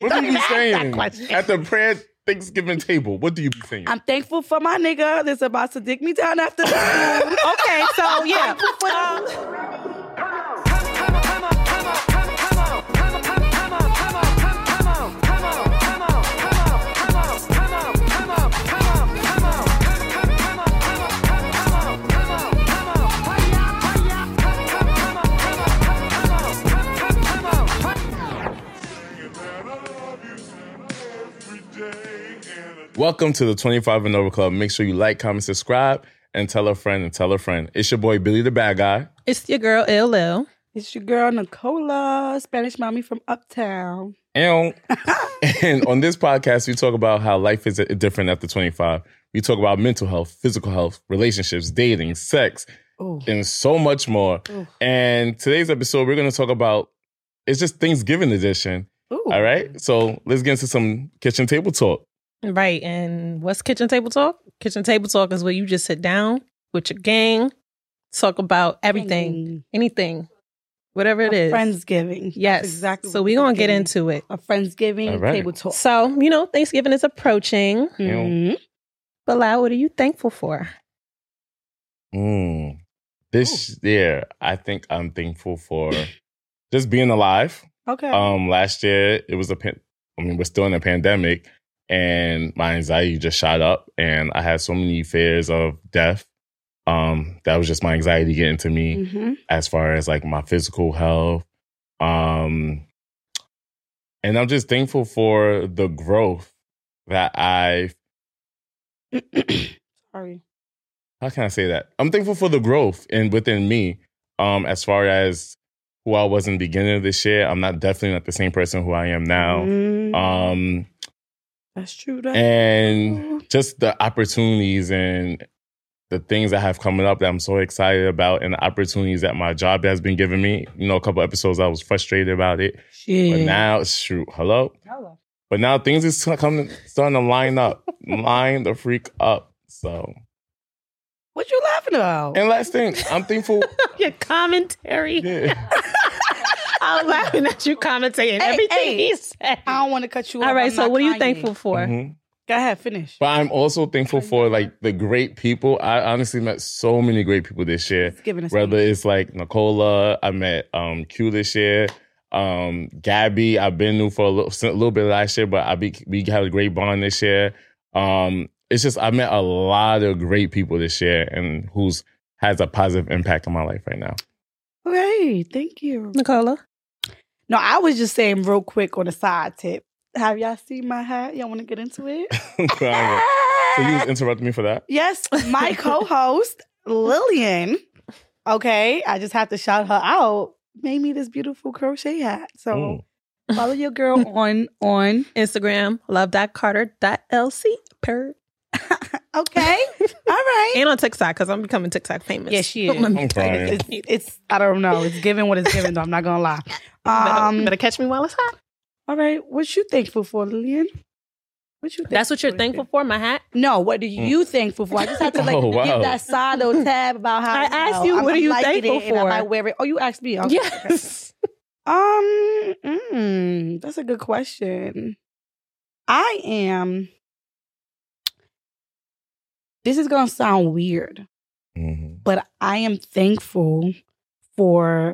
What do you be saying at the prayer Thanksgiving table? What do you be saying? I'm thankful for my nigga that's about to dig me down after the food. Okay, so yeah. Welcome to the 25 and Over Club. Make sure you like, comment, subscribe, and tell a friend and tell a friend. It's your boy, Billy the Bad Guy. It's your girl, LL. It's your girl, Nicola, Spanish mommy from Uptown. And on this podcast, we talk about how life is different after 25. We talk about mental health, physical health, relationships, dating, sex, and so much more. Ooh. And today's episode, we're going to talk about, it's just Thanksgiving edition. Ooh. All right? So let's get into some kitchen table talk. Right. And what's kitchen table talk? Kitchen table talk is where you just sit down with your gang, talk about everything, anything, whatever it is. Friendsgiving. Yes. Exactly. So we're going to get into it. A Friendsgiving table talk. So, Thanksgiving is approaching. Mm-hmm. Bilal, what are you thankful for? This year, I think I'm thankful for just being alive. Okay. Last year, it was we're still in a pandemic. And my anxiety just shot up, and I had so many fears of death. That was just my anxiety getting to me as far as like my physical health. And I'm just thankful for the growth that I've... Sorry. How can I say that? I'm thankful for the growth within me. As far as who I was in the beginning of this year, I'm definitely not the same person who I am now. That's true. Just the opportunities and the things that have coming up that I'm so excited about, and the opportunities that my job has been giving me. A couple episodes I was frustrated about it. Shit. But now it's true. Hello? But now things is starting to line up. Line the freak up. So. What you laughing about? And last thing, I'm thankful. Your commentary. Yeah. I'm laughing at you commentating everything he said. I don't want to cut you off. All right, so what are you thankful for? Mm-hmm. Go ahead, finish. But I'm also thankful for the great people. I honestly met so many great people this year. Whether it's like Nicola, I met Q this year. Gabby, I've been new for a little bit last year, but we had a great bond this year. It's just I met a lot of great people this year, and has a positive impact on my life right now. Okay, thank you, Nicola. No, I was just saying real quick on a side tip. Have y'all seen my hat? Y'all want to get into it? So you was interrupting me for that? Yes, my co-host, Lillian, okay, I just have to shout her out, made me this beautiful crochet hat. So follow your girl on Instagram, love.carter.lc. Okay. All right. And on TikTok, because I'm becoming TikTok famous. Yes, she is. It's I don't know. It's given what it's given, though. I'm not going to lie. Better catch me while it's hot. All right. What you thankful for, Lillian? That's what you're thankful for, my hat? No, what are you thankful for? I just had to give that side little tab about how I asked you, what are you thankful for? And I might wear it. Oh, you asked me. Okay. Yes. That's a good question. I am... This is going to sound weird, but I am thankful for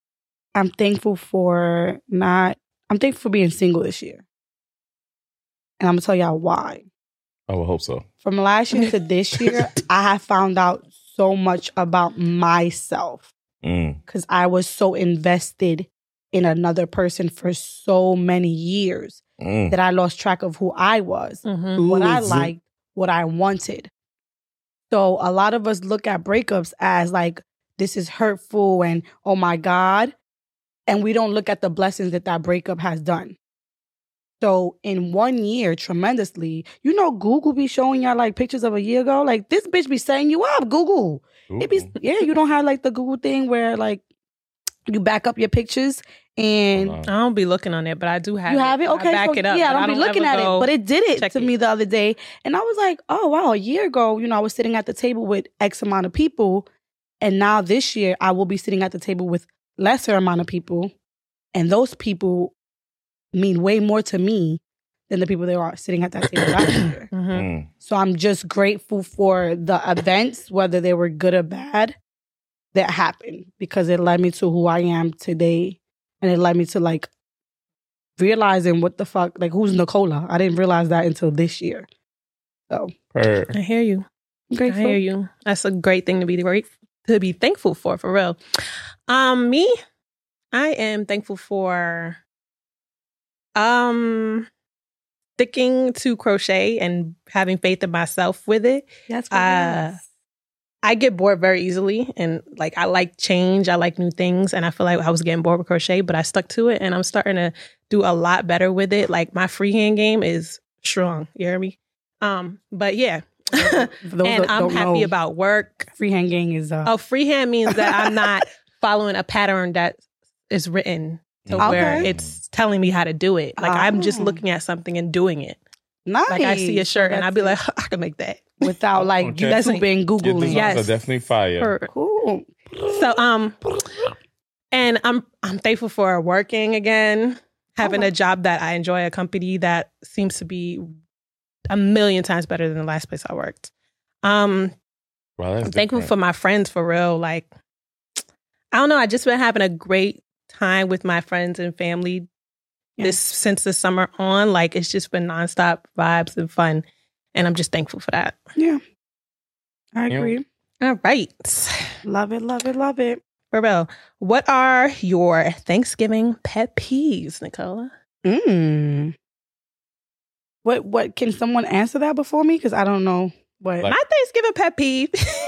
being single this year. And I'm going to tell y'all why. I would hope so. From last year to this year, I have found out so much about myself because I was so invested in another person for so many years that I lost track of who I was, what I liked, what I wanted. So a lot of us look at breakups as like, this is hurtful and oh my God. And we don't look at the blessings that breakup has done. So in 1 year, tremendously, Google be showing y'all like pictures of a year ago. Like this bitch be setting you up, Google. You don't have like the Google thing where like you back up your pictures and I don't be looking on it, but I do have it. You have it? Okay. I back it up. Yeah, I don't be looking at it, but it did it to me the other day. And I was like, oh, wow, a year ago, I was sitting at the table with X amount of people. And now this year, I will be sitting at the table with lesser amount of people. And those people mean way more to me than the people that are sitting at that table last year. So I'm just grateful for the events, whether they were good or bad, that happened, because it led me to who I am today. And it led me to like realizing what the fuck, like who's Nicola? I didn't realize that until this year. So I hear you. Grateful. I hear you. That's a great thing to be thankful for real. Me, I am thankful for sticking to crochet and having faith in myself with it. That's what I get bored very easily, and like I like change, I like new things, and I feel like I was getting bored with crochet, but I stuck to it, and I'm starting to do a lot better with it. Like my freehand game is strong. You hear me? But yeah. And I'm happy about work. Freehand game is freehand means that I'm not following a pattern that is written to where it's telling me how to do it. Like I'm just looking at something and doing it. Nice. Like I see a shirt and I'd be like, I can make that without like YouTube and Google. Yes, are definitely fire. Cool. So and I'm thankful for working again, having a job that I enjoy, a company that seems to be a million times better than the last place I worked. I'm thankful for my friends for real. Like, I don't know. I just been having a great time with my friends and family since the summer on. Like, it's just been nonstop vibes and fun. And I'm just thankful for that. Yeah. I agree. All right. Love it, love it, love it. For real. What are your Thanksgiving pet peeves, Nicola? What can someone answer that before me? Because I don't know what. My Thanksgiving pet peeve.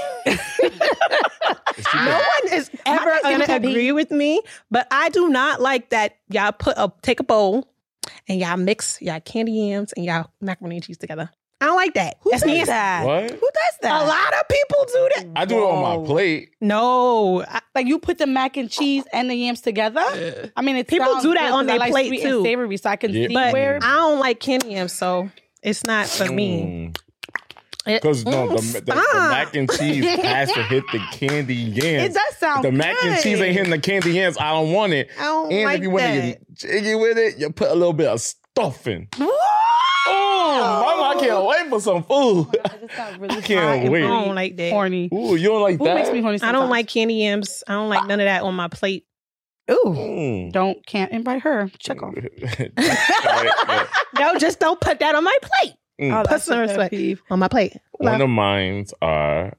No one is ever going to agree with me, but I do not like that y'all take a bowl and y'all mix y'all candy yams and y'all macaroni and cheese together. I don't like that. Who does that? What? Who does that? A lot of people do that. I do it on my plate. No. Like you put the mac and cheese and the yams together? I mean, people do that on their plate sweet too. And savory, so I can see but where. I don't like candy yams, so it's not for me. Because the mac and cheese has to hit the candy yams. It does sound good. The mac and cheese ain't hitting the candy yams. I don't want it. I don't and like if you want to get jiggy with it, you put a little bit of stuffing. Mama, I can't wait for some food. I just got really I can't wait. I don't like that. Horny. Ooh, you don't like Who that? makes me horny sometimes? I don't like candy yams. I don't like none of that on my plate. Ooh. Can't invite her. Check off. No, just don't put that on my plate. Oh, put some respect on my plate. One of mine are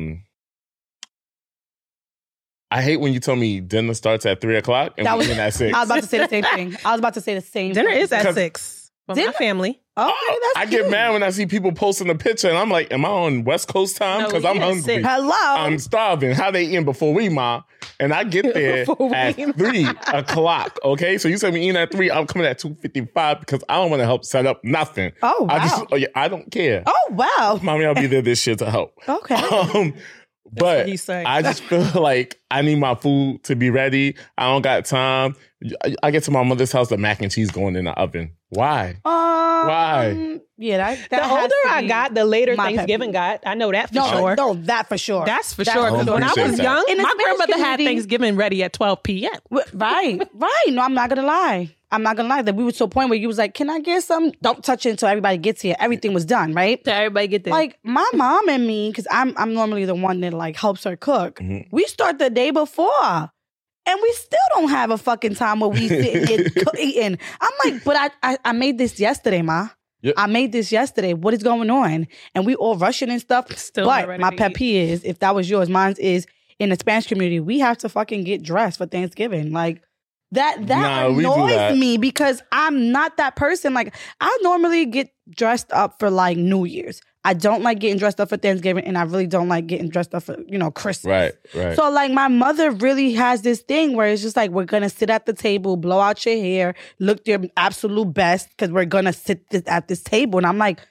I hate when you tell me dinner starts at 3:00 and we end at 6. I was about to say the same thing. Dinner is at 6 for my family. Oh, I get mad when I see people posting a picture and I'm like, am I on West Coast time? Because I'm hungry. Hello. I'm starving. How they eating before we, Ma? And I get there at 3:00. Okay, so you said we eating at 3. I'm coming at 2:55 because I don't want to help set up nothing. Oh, wow. I don't care. Oh, wow. Mommy, I'll be there this shit to help. Okay. But I just feel like I need my food to be ready. I don't got time. I get to my mother's house, the mac and cheese going in the oven. Why? Why? Yeah, that the older I got, the later Thanksgiving got. I know that for sure. No, that for sure. That's for sure. Because when I was young, my grandmother had Thanksgiving ready at 12 p.m. Right. No, I'm not gonna lie. That we were to a point where you was like, "Can I get some?" Don't touch it until everybody gets here. Everything was done, right? Till everybody get there. Like my mom and me, because I'm normally the one that like helps her cook. We start the day before. And we still don't have a fucking time where we sit and eating. I'm like, but I made this yesterday, Ma. Yep. I made this yesterday. What is going on? And we all rushing and stuff. Still but my pet peeve is, if that was yours, mine is in the Spanish community, we have to fucking get dressed for Thanksgiving. Like that annoys me because I'm not that person. Like I normally get dressed up for like New Year's. I don't like getting dressed up for Thanksgiving, and I really don't like getting dressed up for, Christmas. Right. So, like, my mother really has this thing where it's just like, we're going to sit at the table, blow out your hair, look your absolute best, because we're going to sit at this table. And I'm like,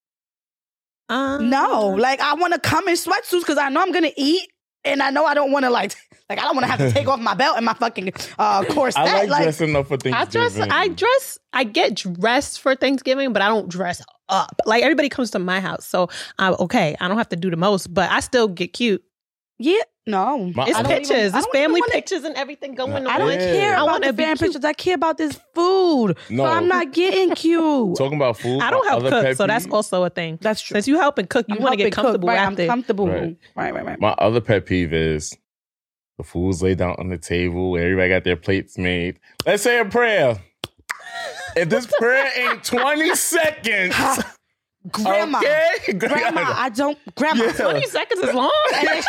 no. Like, I want to come in sweatsuits because I know I'm going to eat, and I know I don't want to, I don't want to have to take off my belt and my fucking corset. I like dressing up for Thanksgiving. I get dressed for Thanksgiving, but I don't dress up. Like everybody comes to my house, so okay, I don't have to do the most, but I still get cute. Yeah, no. It's pictures. It's family pictures and everything going on. I don't care about the fan pictures. I care about this food. No. So I'm not getting cute. Talking about food. I don't help cook, so that's also a thing. That's true. Since you helping cook, you want to get comfortable after. I'm comfortable. Right. My other pet peeve is the food's laid down on the table. Everybody got their plates made. Let's say a prayer. If this prayer ain't 20 seconds... Grandma, okay. Grandma, 20 seconds is long. And then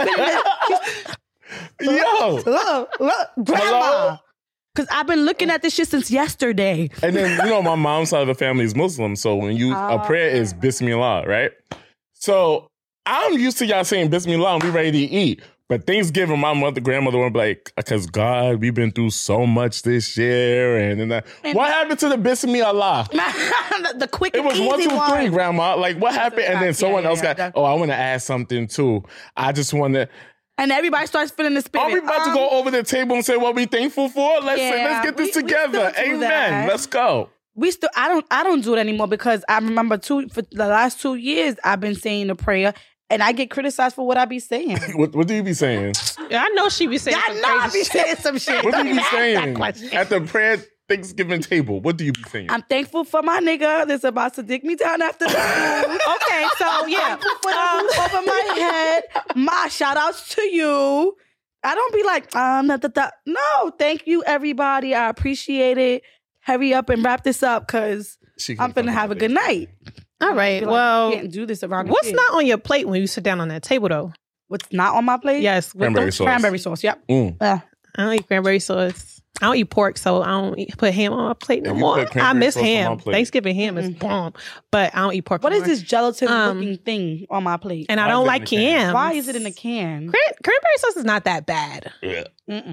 look, Grandma. Because I've been looking at this shit since yesterday. And then, my mom's side of the family is Muslim. So when a prayer is Bismillah, right? So I'm used to y'all saying Bismillah and we ready to eat. But Thanksgiving, my grandmother would be like, because God, we've been through so much this year. And what happened to the Bismillah? The quick and easy one. It was 1, 2, 3, Grandma. Like, what happened? And then someone else got, I want to add something too. I just want to. And everybody starts feeling the spirit. Are we about to go over the table and say what we thankful for? Let's get this together. Amen. Let's go. I don't do it anymore because I remember for the last 2 years, I've been saying the prayer. And I get criticized for what I be saying. What do you be saying? I know she be saying some shit. What do you be saying? At the prayer Thanksgiving table, what do you be saying? I'm thankful for my nigga that's about to dig me down after the food. Okay, so yeah. Thankful for the roof over my head. My shout outs to you. I don't be like, no, thank you, everybody. I appreciate it. Hurry up and wrap this up because I'm finna have a good night. All right. Well, you can't do this around. What's not on your plate when you sit down on that table, though? What's not on my plate? Yes, cranberry sauce. Cranberry sauce. Yep. I don't eat cranberry sauce. I don't eat pork, so I don't put ham on my plate no more. I miss ham. Thanksgiving ham is bomb, but I don't eat pork. What is this gelatin-looking thing on my plate? And I don't like yams. Why is it in a can? Cranberry sauce is not that bad. Yeah.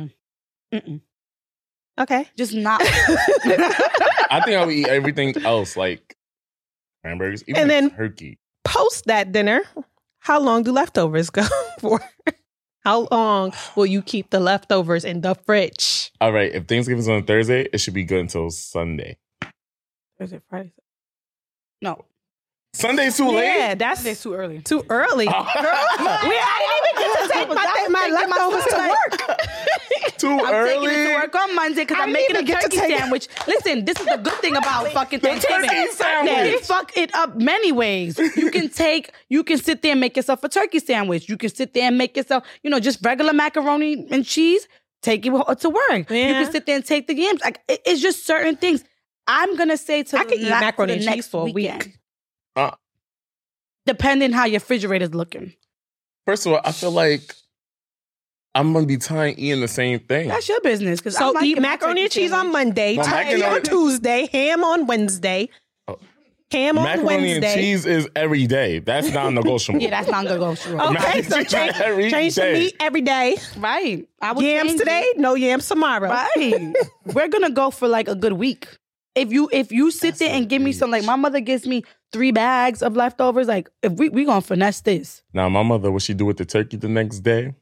Okay, just not. I think I would eat everything else like. Cranberries, even and then turkey. Post that dinner, how long do leftovers go for? How long will you keep the leftovers in the fridge? All right, if Thanksgiving's on Thursday, it should be good until Sunday. Thursday, Friday. No. Sunday's too late? Yeah, Sunday's too early. Too early. Girl, I didn't even get to take my leftovers to work. I'm taking it to work on Monday because I'm making a turkey sandwich. Listen, this is the good thing about fucking Thanksgiving. They fuck it up many ways. You can sit there and make yourself a turkey sandwich. You can sit there and make yourself, just regular macaroni and cheese. Take it to work. Yeah. You can sit there and take the yams. Like it's just certain things. I'm gonna say I can eat macaroni and cheese for a week. Depending how your refrigerator's looking. First of all, I feel like I'm going to be tired eating the same thing. That's your business. So eat macaroni and cheese on Monday, turkey on Tuesday, ham on Wednesday. Ham on macaroni Wednesday. And cheese is every day. That's non-negotiable. Yeah, that's non-negotiable. Okay, so change the meat every day. Right. Yams today, no yams tomorrow. Right. We're going to go for like a good week. If you sit there and give me some, like my mother gives me 3 bags of leftovers, like if we gonna finesse this. Now my mother, what she do with the turkey the next day?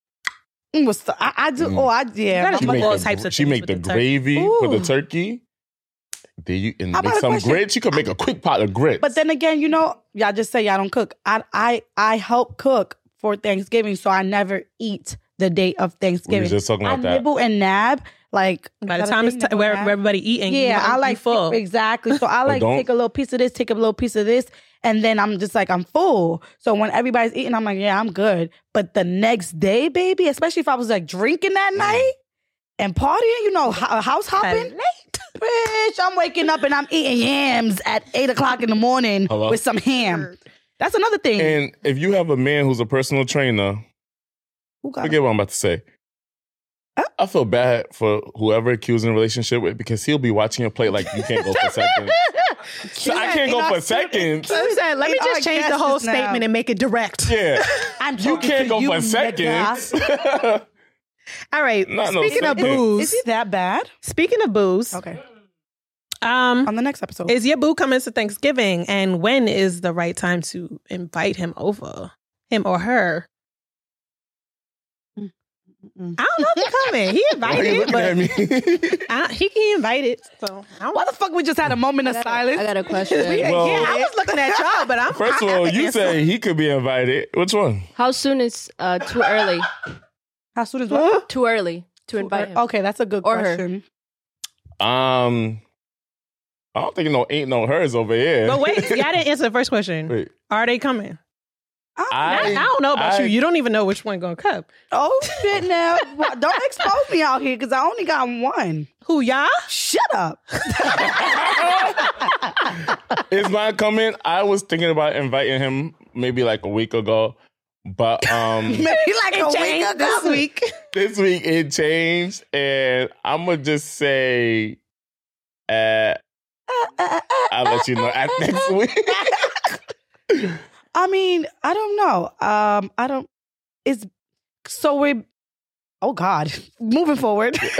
I do. She make the gravy for the turkey. And make some grits. You could make a quick pot of grits. But then again, y'all just say y'all don't cook. I help cook for Thanksgiving, so I never eat the day of Thanksgiving. We were just talking about that. I nibble and nab. Like by the time it's where everybody eating, I like full. Exactly. So I like take a little piece of this, take a little piece of this, and then I'm just like I'm full. So when everybody's eating, I'm like, yeah, I'm good. But the next day, baby, especially if I was like drinking that night and partying, house hopping, bitch, I'm waking up and I'm eating yams at 8:00 in the morning with some ham. That's another thing. And if you have a man who's a personal trainer, forget what I'm about to say. I feel bad for whoever accusing a relationship with because he'll be watching your plate like you can't go for seconds. So I can't go for seconds. Let me just change the whole statement and make it direct. Yeah. You can't go for seconds. All right. Speaking of booze. Is it that bad? Speaking of booze. Okay. On the next episode. Is your boo coming to Thanksgiving? And when is the right time to invite him over? Him or her? I don't know if he's coming. He invited, but he can invite it. So why the fuck we just had a moment of silence? I got a question. Well, I was looking at y'all, but I'm first of all, you say he could be invited. Which one? How soon is too early? How soon is what? Too early to invite him. Okay, that's a good question. I don't think ain't no hers over here. But wait, y'all didn't answer the first question. Wait. Are they coming? I don't know about you. You don't even know which one gonna come. Oh shit! Now don't expose me out here because I only got one. Who, y'all? Shut up. Is mine coming? I was thinking about inviting him maybe like a week ago, but maybe like a week ago. This week it changed, and I'm gonna just say, I'll let you know next week. I mean, I don't know. Oh God, moving forward. Which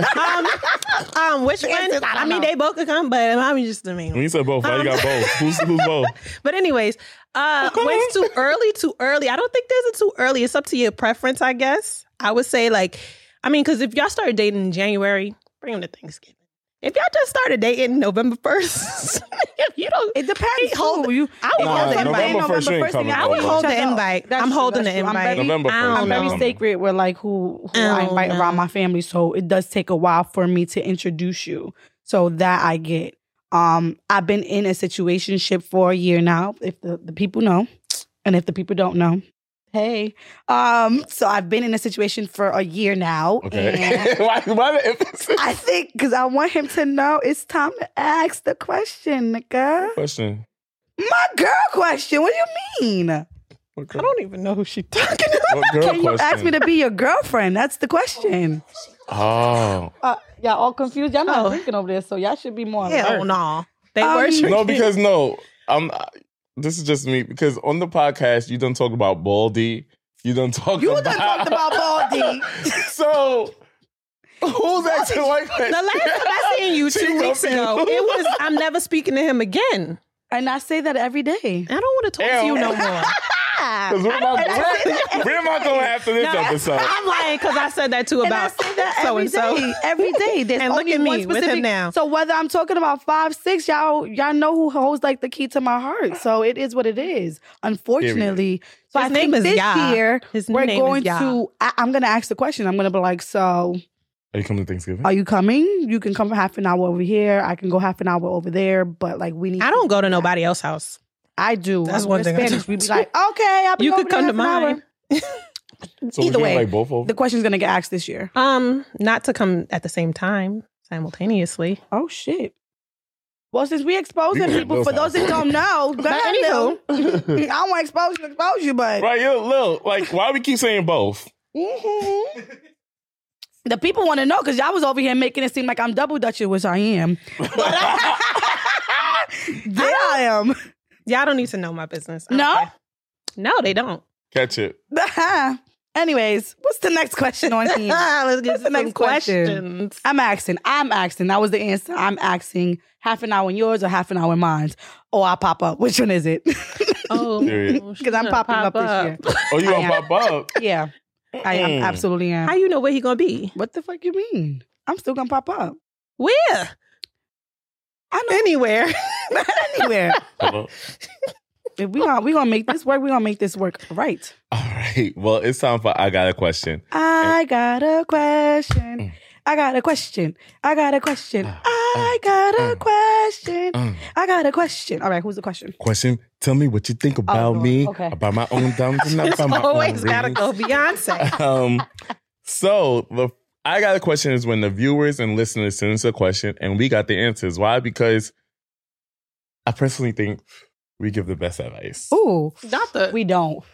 one? I mean, they both could come, but I'm just the main one. When you said both, why you got both? Who's both? But anyways, when's too early? Too early. I don't think there's a too early. It's up to your preference, I guess. I would say because if y'all started dating in January, bring them to Thanksgiving. If y'all just started dating November 1st, if you don't, it depends. I will hold the invite. November 1st, you ain't coming. I will hold the invite. I'm holding the invite. November 1st. I'm very sacred with who I invite around my family, so it does take a while for me to introduce you. So that I get. I've been in a situationship for a year now. If the people know, and if the people don't know. Hey, so I've been in a situation for a year now. Okay. Why the emphasis? I think because I want him to know it's time to ask the question, nigga. Question. My girl question. What do you mean? I don't even know who she's talking about. What girl Can you ask me to be your girlfriend? That's the question. Oh. Y'all all confused? Y'all not drinking over there, so y'all should be more alert. Hell no. They were drinking. No, because this is just me, because on the podcast, you done talk about Baldy. You done talked about Baldy. So, who's asking white question? The last time I seen you 2 weeks ago, it was, I'm never speaking to him again. And I say that every day. I don't want to talk to you no more. Because we're not going after this episode. I'm lying because I said that too about so-and-so. Every day. There's and look only at one me specific, with him now. So whether I'm talking about 5, 6, y'all know who holds the key to my heart. So it is what it is. Unfortunately. So his name is this Ya. year, we're going Ya. to, I'm going to ask the question. I'm going to be like, so... Are you coming to Thanksgiving? Are you coming? You can come for half an hour over here. I can go half an hour over there. But we need... I don't go to nobody else's house. I do. That's one thing. Spanish. We'd be like, okay, I'll be you over could come to mine. So either way, both over? The question's gonna get asked this year. Not to come at the same time, simultaneously. Oh shit. Well, since we exposing people, for those that don't know, I don't want to expose you, but right, you're little. Why we keep saying both? Mm-hmm. The people want to know because y'all was over here making it seem like I'm double dutching, which I am. But there I am. Y'all don't need to know my business. No? No, they don't. Catch it. Anyways, what's the next question on here? Let's get the next questions. I'm asking. That was the answer. I'm asking half an hour in yours or half an hour in mine. Or I'll pop up. Which one is it? Because I'm popping up this year. Oh, you gonna pop up? Yeah. I am. Absolutely am. How you know where he gonna be? What the fuck you mean? I'm still gonna pop up. Where? I know. Anywhere. Anywhere. If we gonna make this work, we're gonna make this work right. All right. Well, it's time for I Got a Question. I got a question. I got a question. I got a question. I got a question. I got a question. All right, who's the question? Question. Tell me what you think about me. Okay. About my own thumbs and about my own always gotta rings. go Beyonce. So the I Got a Question is when the viewers and listeners send us a question and we got the answers. Why? Because I personally think we give the best advice. Ooh, We don't.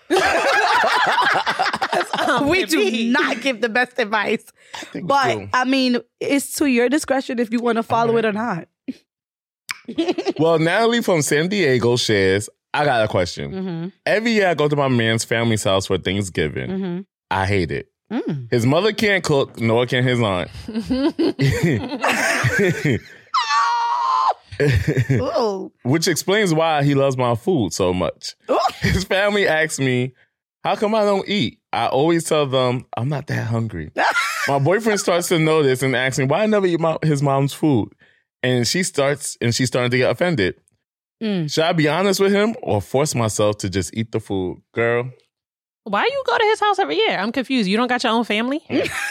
We do not give the best advice. But, I mean, it's to your discretion if you want to follow it or not. Well, Natalie from San Diego shares, I got a question. Mm-hmm. Every year I go to my man's family's house for Thanksgiving. Mm-hmm. I hate it. His mother can't cook, nor can his aunt. Which explains why he loves my food so much. His family asks me, how come I don't eat? I always tell them, I'm not that hungry. My boyfriend starts to notice and asks me why I never eat his mom's food. And she's starting to get offended. Should I be honest with him or force myself to just eat the food? Girl. Why you go to his house every year? I'm confused. You don't got your own family?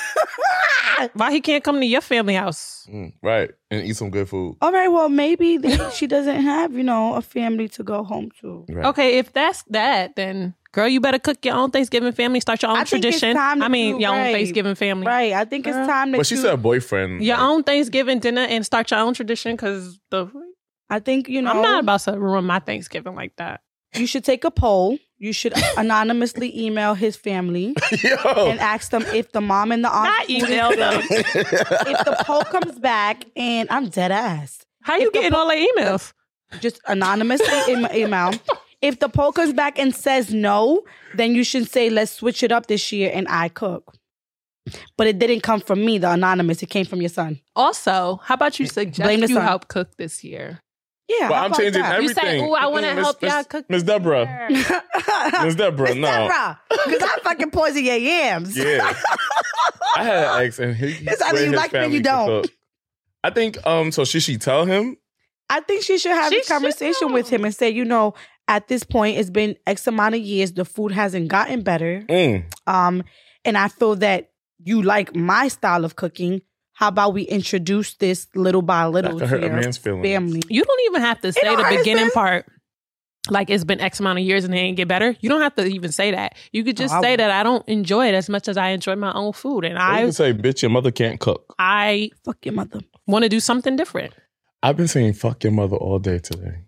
Why he can't come to your family house? Right. And eat some good food. All right. Well, maybe she doesn't have, a family to go home to. Right. Okay. If that's that, then girl, you better cook your own Thanksgiving family. Start your own tradition. Your own Thanksgiving family. Right. I think it's time that But she said boyfriend. Your own Thanksgiving dinner and start your own tradition because I think, I'm not about to ruin my Thanksgiving like that. You should take a poll. You should anonymously email his family and ask them if the mom and the aunt... Not email them. If the poll comes back, and I'm dead ass. How you getting all the emails? Just anonymously email. If the poll comes back and says no, then you should say, let's switch it up this year and I cook. But it didn't come from me, the anonymous. It came from your son. Also, how about you suggest you help cook this year? Yeah, well, I'm changing everything. You say, I want to help y'all cook. Miss Deborah. Miss Deborah, no. Because I fucking poison your yams. Yeah. I had an ex and it's either you like me or you don't. I think, so should she tell him? I think she should have a conversation with him and say, at this point, it's been X amount of years. The food hasn't gotten better. And I feel that you like my style of cooking. How about we introduce this little by little to your family? You don't even have to say the beginning part. Like, it's been X amount of years and they ain't get better. You don't have to even say that. You could just say that I don't enjoy it as much as I enjoy my own food. And I can say, bitch, your mother can't cook. Fuck your mother. Want to do something different. I've been saying fuck your mother all day today.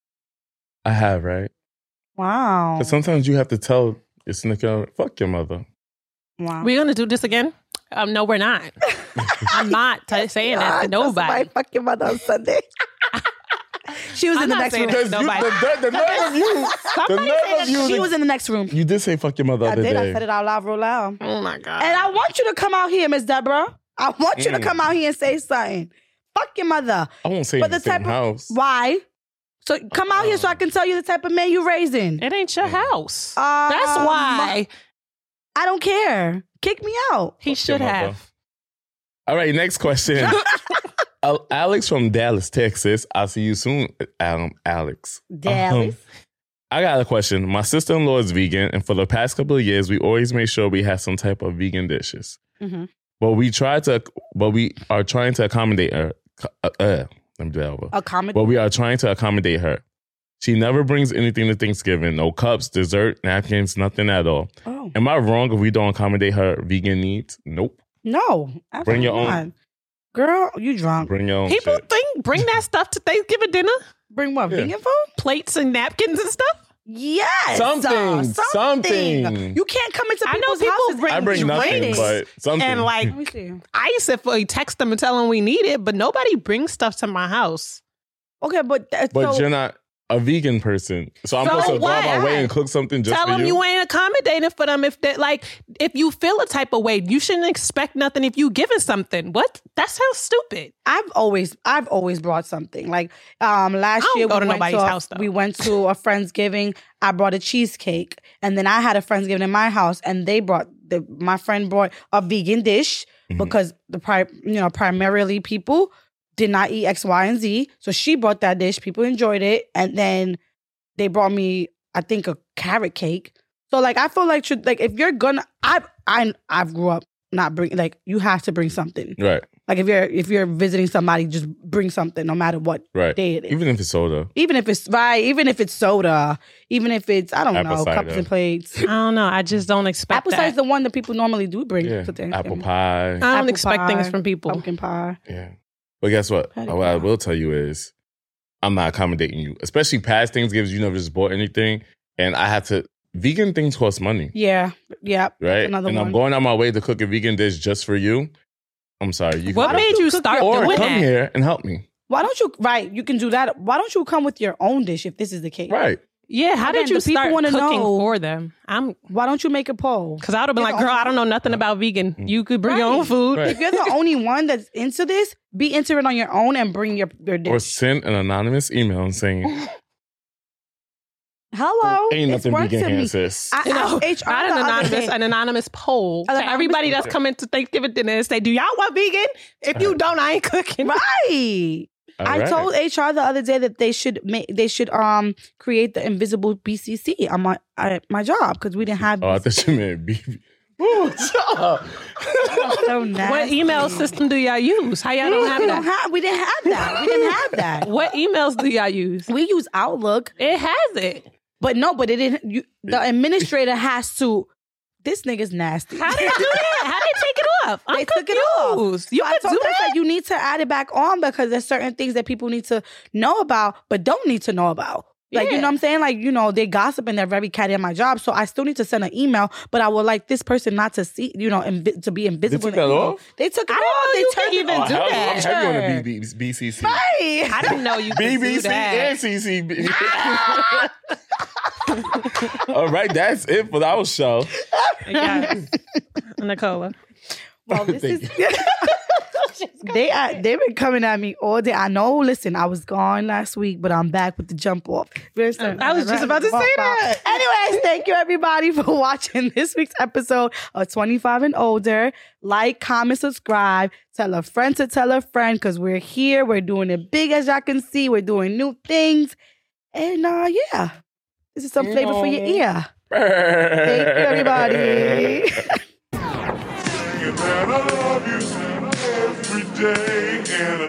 I have, right? Wow. Because sometimes you have to tell your significant fuck your mother. Wow. We're going to do this again? No, we're not. I'm not saying that to nobody. Fuck your mother on Sunday. She was in the next room. The nerve of you. She was in the next room. You did say fuck your mother the other day. I said it out loud, real loud. Oh my God. And I want you to come out here, Miss Deborah. I want you to come out here and say something. Fuck your mother. I won't say in the same house. Why? So come out here so I can tell you the type of man you're raising. It ain't your house. That's why. I don't care. Kick me out. He should have. All right, next question. Alex from Dallas, Texas. I'll see you soon, Alex. Dallas. I got a question. My sister-in-law is vegan, and for the past couple of years, we always make sure we have some type of vegan dishes. Mm-hmm. But we are trying to accommodate her. Let me do that over. But we are trying to accommodate her. She never brings anything to Thanksgiving. No cups, dessert, napkins, nothing at all. Oh. Am I wrong if we don't accommodate her vegan needs? Nope. No. Bring your own. Girl, you drunk. Bring your own People shit. bring that stuff to Thanksgiving dinner. Bring what? Vegan food? Plates and napkins and stuff? Yes. Something. You can't come into people's houses. I bring nothing, but something. And like, I used to text them and tell them we need it, but nobody brings stuff to my house. Okay, but you're not a vegan person, so I'm supposed to go out my way and cook something just Tell for you. Tell them you ain't accommodating for them. If you feel a type of way, you shouldn't expect nothing if you giving something. What? That sounds stupid. I've always brought something. Like last year, we went to a Friendsgiving. I brought a cheesecake, and then I had a Friendsgiving in my house, and my friend brought a vegan dish because primarily people did not eat X, Y, and Z. So she brought that dish. People enjoyed it. And then they brought me, I think, a carrot cake. So, I feel like if you're gonna... I grew up not bring... you have to bring something. Right. If you're visiting somebody, just bring something no matter what day it is. Even if it's soda. Even if it's soda. Even if it's, I don't know, cider. Cups and plates. I don't know. I just don't expect Apple cider is the one that people normally do bring to Thanksgiving. Apple pie. I don't expect things from people. Pumpkin pie. Yeah. But guess what? What I will tell you is I'm not accommodating you. Especially past Thanksgiving, you never just bought anything. And I had to... Vegan things cost money. Yeah. Yep. Right? I'm going out my way to cook a vegan dish just for you. I'm sorry. What made you start doing that? Or come here and help me. Why don't you... Right. You can do that. Why don't you come with your own dish if this is the case? Right. Yeah, how did you start cooking for them? Why don't you make a poll? Because I would have been like, girl, I don't know nothing about vegan. You could bring your own food. Right. If you're the only one that's into this, be into it on your own and bring your dish. Or send an anonymous email saying, Hello. Ain't nothing vegan here, sis. I asked an anonymous poll to everybody that's coming to Thanksgiving dinner and say, do y'all want vegan? If you don't, I ain't cooking. Right. I told HR the other day that they should create the invisible BCC on my job because we didn't have. Oh, I thought you meant BB. So nasty. What email system do y'all use? How y'all don't have that? We didn't have that. What emails do y'all use? We use Outlook. It has it. But no, it didn't. The administrator has to. This nigga's nasty. How did they do that? How did they take it off? They took it off. You I told them that you need to add it back on because there's certain things that people need to know about, but don't need to know about. Like, you know what I'm saying? Like, they gossip and they're very catty at my job. So I still need to send an email, but I would like this person not to see, to be invisible. They took that off? They took it off. They turned even do that. I'm heavy on the BCC. Right. I didn't know you could BBC do that. and CCB. All right, that's it for our show. Yes. Nicola. Well, this is... They've been coming at me all day. I know. Listen, I was gone last week, but I'm back with the jump off. I was just about to say that. Anyways, thank you everybody for watching this week's episode of 25 and Older. Like, comment, subscribe. Tell a friend to tell a friend because we're here. We're doing it big as y'all can see. We're doing new things. And this is some flavor for your ear. Thank you, everybody. Every day